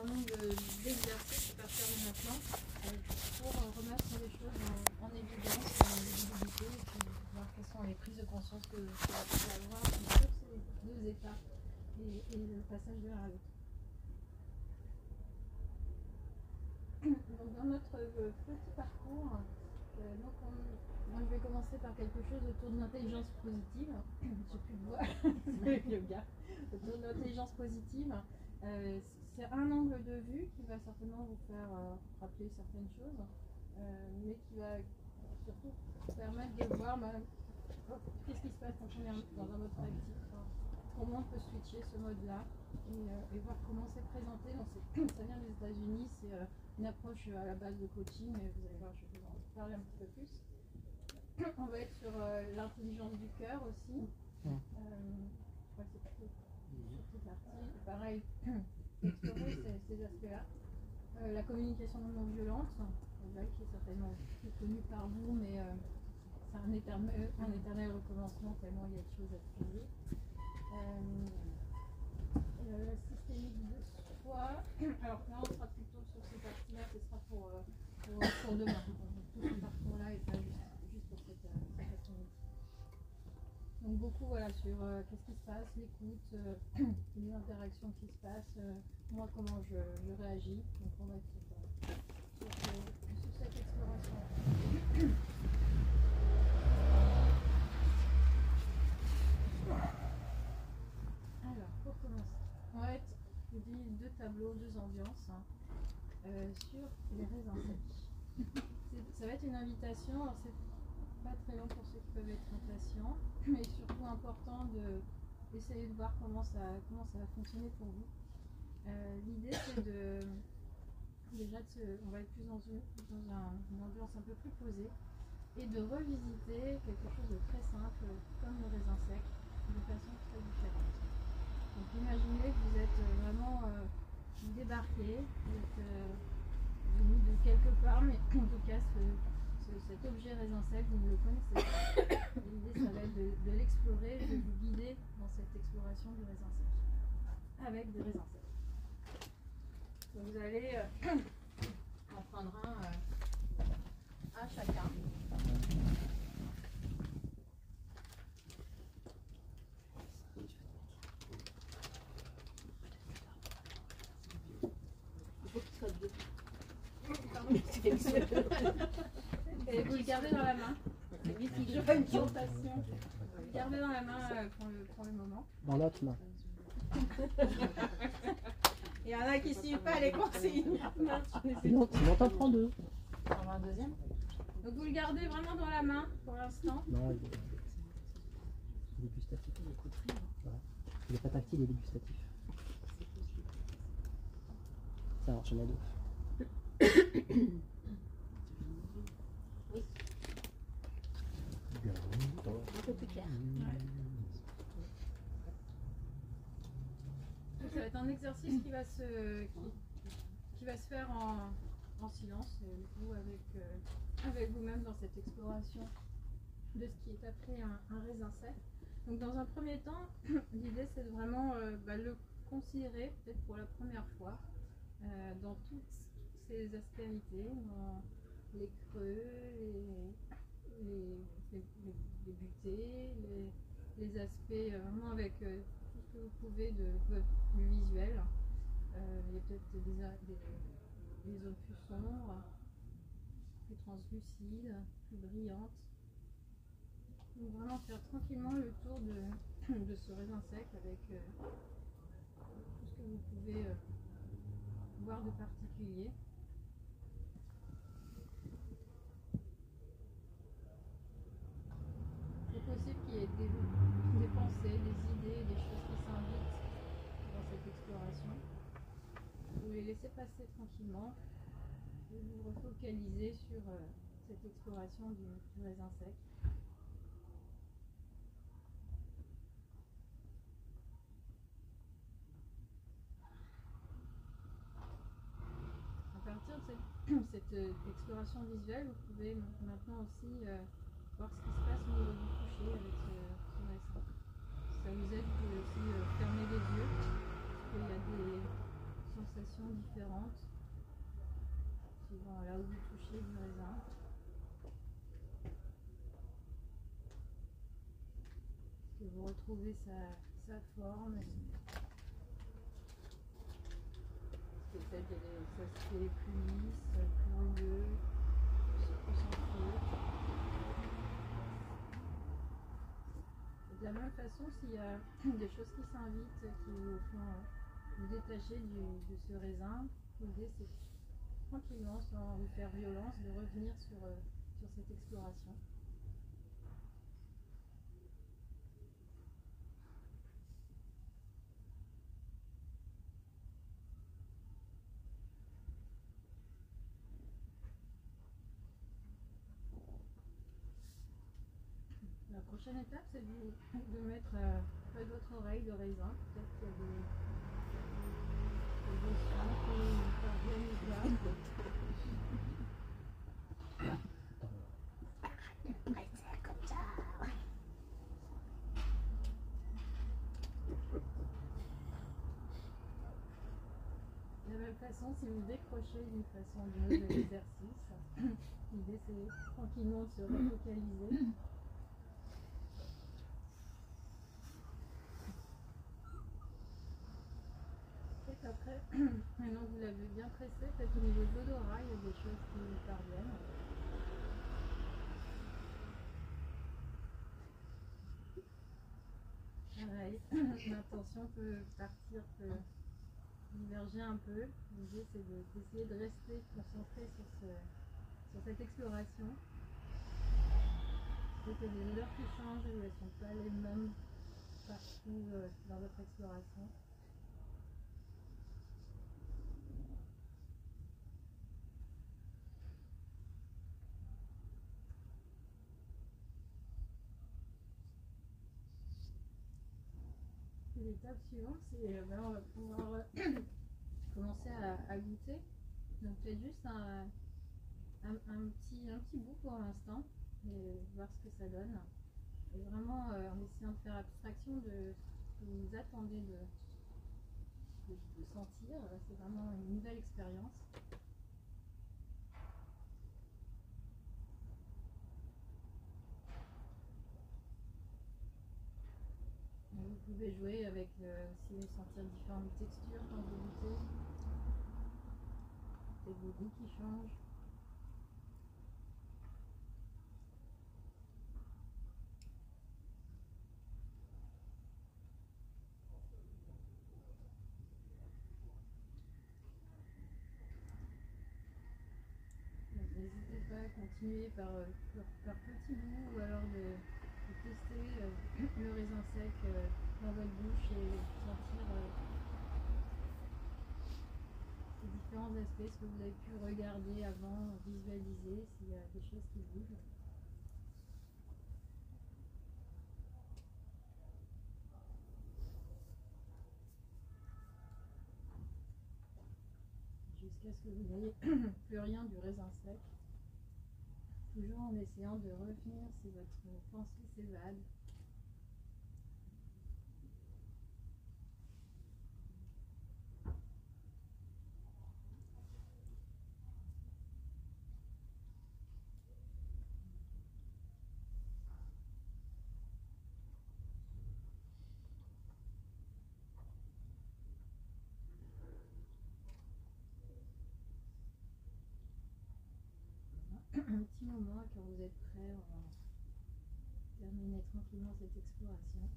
nombre d'exercices à partir de maintenant pour remettre les choses en évidence, en visibilité, et puis voir quelles sont les prises de conscience que vous pouvez avoir sur ces deux étapes et le passage de l'un à l'autre. Donc dans notre petit parcours, moi je vais commencer par quelque chose autour de l'intelligence positive. J'ai plus de voix, c'est le yoga. Autour de l'intelligence positive, c'est un angle de vue qui va certainement vous faire rappeler certaines choses, mais qui va surtout permettre de voir qu'est-ce qui se passe quand on est dans un mode réactif, comment on peut switcher ce mode-là et voir comment c'est présenté. Donc ça vient des États-Unis, c'est une approche à la base de coaching, mais vous allez voir, je vais vous en parler un petit peu plus. On va être sur l'intelligence du cœur aussi. Je crois que c'est toute partie. Pareil, explorer ces aspects-là. La communication non violente, qui est certainement plus connue par vous, mais c'est un éternel recommencement tellement il y a de choses à trouver. La systémique de soi. Alors là, on sera plutôt sur ces parties-là, ce sera pour demain. Tout ce parcours-là et pas juste pour cette après-midi. Donc beaucoup voilà, sur qu'est-ce qui se passe, l'écoute, les interactions qui se passent, moi comment je réagis. Donc on va être sur cette exploration. Alors pour commencer, on va être, je vous dis, deux tableaux, deux ambiances sur les raisins secs. Ça va être une invitation, alors c'est pas très long pour ceux qui peuvent être impatients, mais surtout important d'essayer de voir comment ça va fonctionner pour vous. L'idée c'est on va être plus dans une ambiance un peu plus posée et de revisiter quelque chose de très simple comme le raisin sec de façon très différente. Donc imaginez que vous êtes vraiment débarqué, vous êtes venu de quelque part, mais en tout cas cet objet raisin sec, vous ne le connaissez pas. L'idée, ça va être de l'explorer, de vous guider dans cette exploration du raisin sec, avec des raisins secs. Donc vous allez en prendre un chacun. Il faut qu'il soit deux. Et vous le gardez dans la main. Je fais une tentation. Vous le gardez dans la main pour le moment. Dans l'autre main. Il y en a qui ne suivent pas les consignes. Sinon t'en prends deux. On va un deuxième. Donc vous le gardez vraiment dans la main pour l'instant. Non, il est dégustatif. Voilà. Il n'est pas tactile, il est dégustatif. Ça marche, j'en ai deux. Oui. Un peu plus clair. Ouais. Ça va être un exercice qui va se faire en silence, vous avec vous-même dans cette exploration de ce qui est appelé un raisin sec. Donc dans un premier temps, l'idée c'est de vraiment le considérer peut-être pour la première fois dans toutes ses aspérités, dans les creux, les butées, les aspects vraiment avec tout ce que vous pouvez de votre plus visuel. Il y a peut-être des zones plus sombres, plus translucides, plus brillantes. Donc vraiment faire tranquillement le tour de ce raisin sec avec tout ce que vous pouvez voir de particulier. C'est possible qu'il y ait des pensées, des idées, des choses qui s'invitent dans cette exploration. Vous les laissez passer tranquillement et vous refocalisez sur cette exploration du raisin sec. À partir de cette exploration visuelle, vous pouvez maintenant aussi voir ce qui se passe au niveau du toucher avec ce raisin. Si ça vous aide, vous pouvez aussi fermer les yeux, parce qu'il y a des sensations sensations différentes suivant là où vous touchez du raisin. Est-ce que vous retrouvez sa forme? Est-ce que peut-être il y a des aspects plus lisses, plus rugueux, plus concentrés? De la même façon, s'il y a des choses qui s'invitent, qui vous font vous détacher de ce raisin, l'idée c'est tranquillement, sans vous faire violence, de revenir sur cette exploration. La prochaine étape, c'est de mettre près de votre oreille de raisin. Peut-être qu'il y a des sons qui parviennent là. De la même façon, si vous décrochez d'une façon ou d'une autre de l'exercice, l'idée c'est tranquillement de se refocaliser. Après, maintenant que vous l'avez bien pressé, peut-être au niveau de l'odorat, il y a des choses qui vous parviennent. Pareil, l'intention peut partir, peut diverger un peu. L'idée c'est d'essayer de rester concentré sur cette exploration. Peut-être qu'il y a des odeurs qui changent, elles ne sont pas les mêmes partout dans votre exploration. L'étape suivante, c'est on va pouvoir commencer à goûter. Donc faites juste un petit bout pour l'instant et voir ce que ça donne. Et vraiment en essayant de faire abstraction de ce que vous attendez de sentir. C'est vraiment une nouvelle expérience. Vous pouvez jouer avec aussi sentir différentes textures quand vous goûtez. Peut-être vos goûts qui changent. N'hésitez pas à continuer par petits bouts ou alors de tester le raisin sec dans votre bouche et sentir les différents aspects, ce que vous avez pu regarder avant, visualiser s'il y a des choses qui bougent. Jusqu'à ce que vous n'ayez plus rien du raisin sec. Toujours en essayant de revenir si votre pensée s'évade. Un petit moment quand vous êtes prêt, on va terminer tranquillement cette exploration.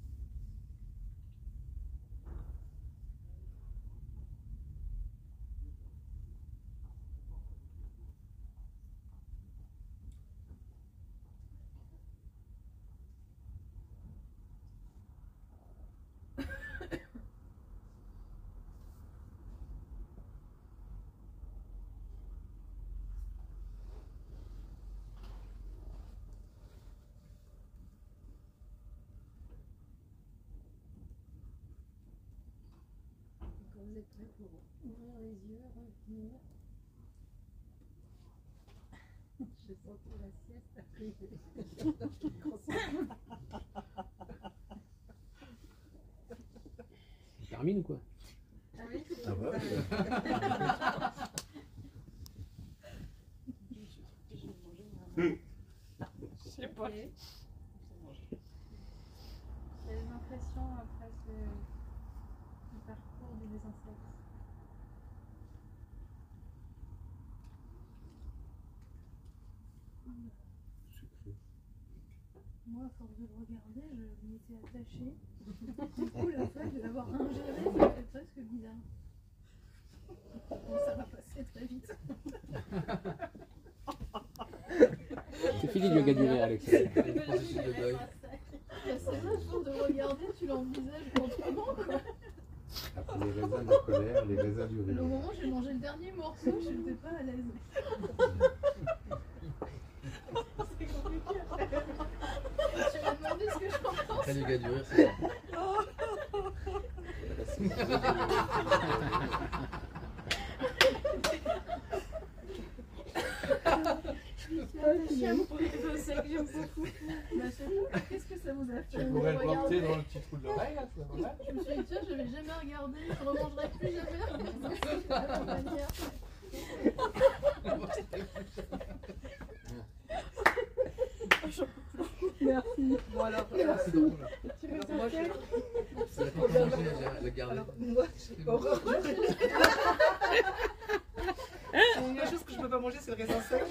Vous êtes prêts pour ouvrir les yeux, revenir. Je sens que la sieste arrive. Tu termines ou quoi? Ah oui, Ah ouais. Je sais pas. Quelles impressions après ce parcours des insectes? Moi, à force de le regarder, je m'étais attachée. Du coup, la fois de l'avoir ingéré, ça fait presque bizarre. Mais ça va passer très vite. C'est fini le yoga du rire, Alex. C'est le processus de deuil. C'est vrai, à force de regarder, tu l'envisages autrement, quoi. Après les raisins de la colère, les raisins du Le rire. moment où j'ai mangé le dernier morceau, je n'étais pas à l'aise. C'est compliqué après. Tu m'as demandé ce que j'en pense. Après le yoga du rire, c'est Qu'est-ce que ça vous a fait? Tu pourrais le porter dans le petit trou de l'oreille, là, c'est pas mal. Je me suis dit, tiens, je n'avais jamais regardé, je ne remangerai plus jamais. C'est la même manière. Merci. Bon alors, c'est drôle. Tu veux moi, sortir? Ça l'a pas mangé, elle l'a gardé. alors, moi j'ai horreur. La chose que je ne peux pas manger, c'est le raisin sec.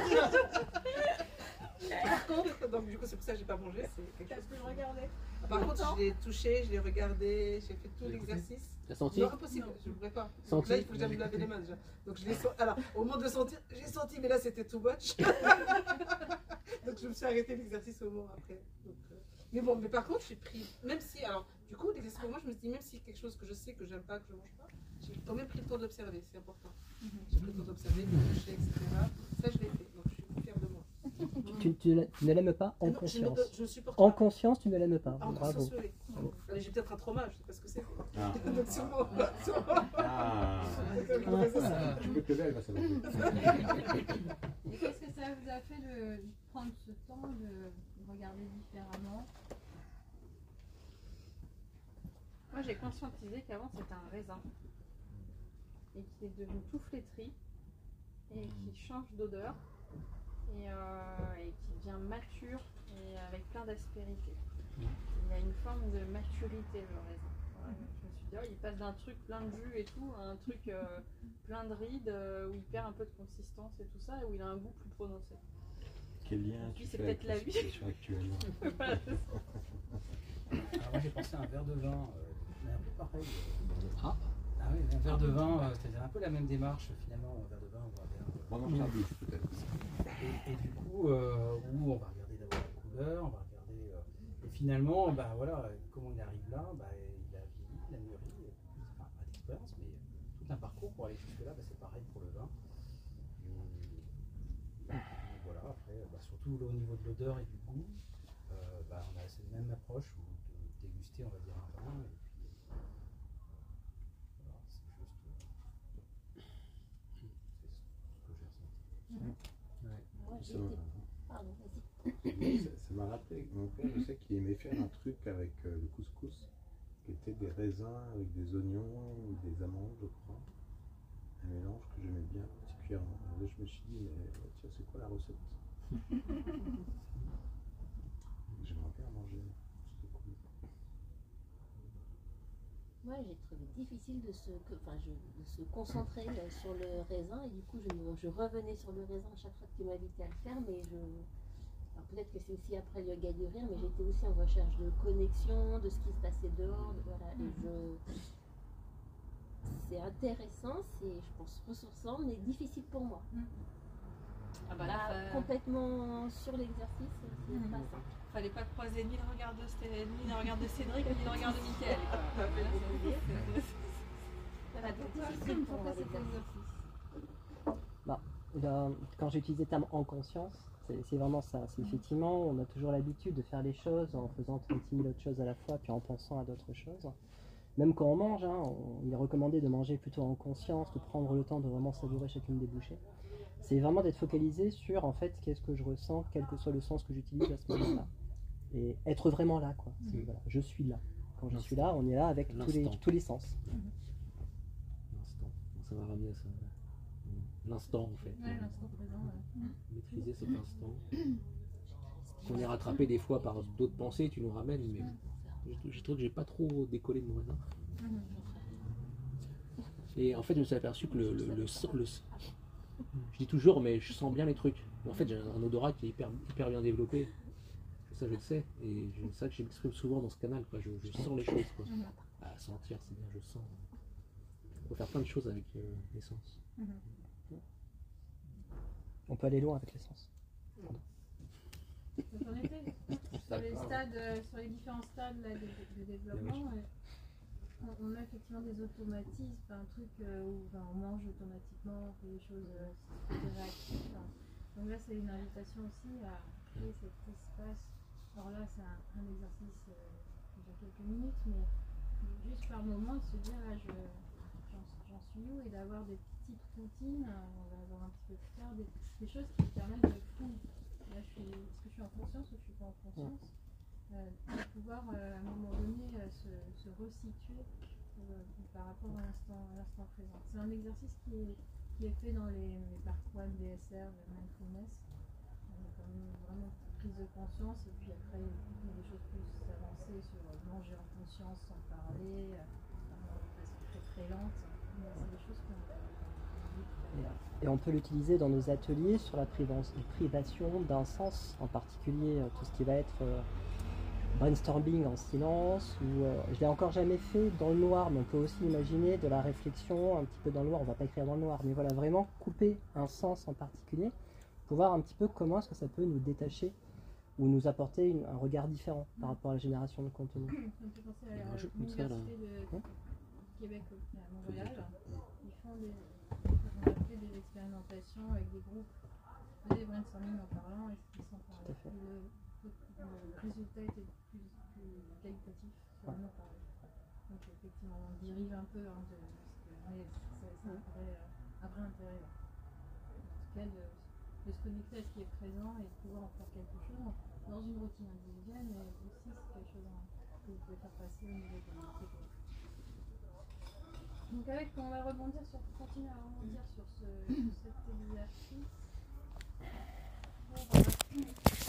Par contre, donc du coup c'est pour ça que j'ai pas mangé, c'est quelque chose que je regardais. Par contre, je l'ai touché, je l'ai regardé, j'ai fait tout l'exercice. T'as senti? Non, impossible, je ne pourrais pas. Donc Senti? là, il faut que j'aille me laver les mains déjà. Donc je l'ai senti. Alors, au moment de sentir, j'ai senti, mais là c'était too much. Donc je me suis arrêté l'exercice au moment après. Donc, mais bon, mais par contre, je suis pris, même si, alors, du coup, l'exercice pour moi, je me suis dit, même si quelque chose que je sais que j'aime pas, que je mange pas, j'ai quand même pris le temps d'observer, c'est important. J'ai pris le temps d'observer, de toucher, etc. Ça, je l'ai fait, donc je suis fière de moi. Tu ne l'aimes pas en Non, conscience. je ne supporte En pas. conscience, tu ne l'aimes pas. En Bravo. conscience, oui. Allez, j'ai peut-être un trauma, je sais pas ce que c'est. Ah. Donc sûrement. Ah. Je peux te lever, elle va savoir. Et qu'est-ce que ça vous a fait de prendre ce temps de regarder différemment? Moi, j'ai conscientisé qu'avant c'était un raisin et qu'il est devenu tout flétri et qui change d'odeur et qui devient mature et avec plein d'aspérité. Il a une forme de maturité, le raisin. Ouais, je me suis dit, oh, il passe d'un truc plein de jus et tout à un truc plein de rides où il perd un peu de consistance et tout ça et où il a un goût plus prononcé. Quel lien Puis tu c'est fais peut-être avec la la vie. situation actuelle? Voilà, c'est ça. Alors moi j'ai pensé à un verre de vin, mais un peu pareil. Ah. Ah oui, un verre de vin, c'est un peu la même démarche finalement, un verre de vin ou un verre. Pendant que ça bouge peut-être. Et du coup, où on va regarder d'abord la couleur, on va regarder. Et finalement, bah voilà, comment il arrive là, bah, il a vieilli, il a mûri, enfin pas d'expérience, mais tout un parcours pour aller jusque là, bah, c'est pareil pour le vin. Et voilà, après, bah, surtout au niveau de l'odeur et du goût, bah, on a cette même approche où de déguster, on va dire, un vin. Et puis, voilà, c'est juste. C'est ce que j'ai ressenti. Moi, j'ai Ça été... Pardon, vas-y. ça m'a rappelé que mon père, je sais qu'il aimait faire un truc avec le couscous, qui était des raisins avec des oignons ou des amandes, je crois. Un mélange que j'aimais bien particulièrement. Et là, je me suis dit, mais tiens, c'est quoi la recette? J'aimerais bien manger. C'était cool. Moi, j'ai trouvé difficile de se concentrer sur le raisin et du coup, je revenais sur le raisin à chaque fois que tu m'invitais à le faire, mais alors peut-être que c'est aussi après le yoga du rire, mais j'étais aussi en recherche de connexion, de ce qui se passait dehors, voilà, et c'est intéressant, c'est, je pense, ressourçant, mais difficile pour moi. Ah bah Là, là, complètement sur l'exercice, c'est pas simple. fallait pas croiser ni le regard de Cédric, ni le regard de Mickaël. Voilà, donc difficile pour moi l'exercice. Quand j'utilisais le terme en conscience, c'est vraiment ça. C'est effectivement, on a toujours l'habitude de faire les choses en faisant 36 000 autres choses à la fois, puis en pensant à d'autres choses. Même quand on mange, il est recommandé de manger plutôt en conscience, de prendre le temps de vraiment savourer chacune des bouchées. C'est vraiment d'être focalisé sur, en fait, qu'est-ce que je ressens, quel que soit le sens que j'utilise à ce moment-là. Et être vraiment là, quoi. Voilà, je suis là. Quand je suis là, on est là avec tous les sens. L'instant. Ça m'a ramené à ça. L'instant en fait. Ouais, l'instant présent. Ouais. Maîtriser cet instant. Qu'on est rattrapé des fois par d'autres pensées, tu nous ramènes, mais je trouve que j'ai pas trop décollé de mon raisin. Et en fait, je me suis aperçu que je dis toujours, mais je sens bien les trucs. Mais en fait, j'ai un odorat qui est hyper bien développé. Ça, je le sais. Et c'est ça que j'exprime souvent dans ce canal. Quoi. Je sens les choses. Quoi. À sentir, c'est bien, je sens. On peut faire plein de choses avec l'essence. On peut aller loin avec l'essence. Donc en effet, sur les différents stades là, de développement, on a effectivement des automatismes, un truc où on mange automatiquement, on fait des choses réactives. Donc là, c'est une invitation aussi à créer cet espace. Alors là, c'est un exercice déjà quelques minutes, mais juste par moment, de se dire j'en suis où, et d'avoir des petites routines, on va avoir un petit peu plus tard, des choses qui permettent de là, est-ce que je suis en conscience ou je suis pas en conscience, de pouvoir à un moment donné se resituer par rapport à l'instant présent. C'est un exercice qui est fait dans les parcours MBSR, de mindfulness, comme vraiment prise de conscience, et puis après il y a des choses plus avancées sur manger en conscience sans parler, très très lente, mais c'est des choses qu'on et on peut l'utiliser dans nos ateliers sur la privation d'un sens, en particulier tout ce qui va être brainstorming en silence, ou je l'ai encore jamais fait dans le noir, mais on peut aussi imaginer de la réflexion un petit peu dans le noir. On va pas écrire dans le noir, mais voilà, vraiment couper un sens en particulier pour voir un petit peu comment est-ce que ça peut nous détacher ou nous apporter un regard différent par rapport à la génération de contenu. Ça me fait penser à l'université de Québec à Montréal. Ils font on a fait des expérimentations avec des groupes, des brainstorming en parlant et sans parler. Le résultat était plus qualitatif, c'est vraiment pareil. Donc effectivement, on dérive un peu mais c'est un vrai intérêt. En tout cas, de se connecter à ce qui est présent et de pouvoir en faire quelque chose dans une routine individuelle, mais aussi c'est quelque chose que vous pouvez faire passer au niveau de l'unité. Donc on va continuer à rebondir sur cet exercice.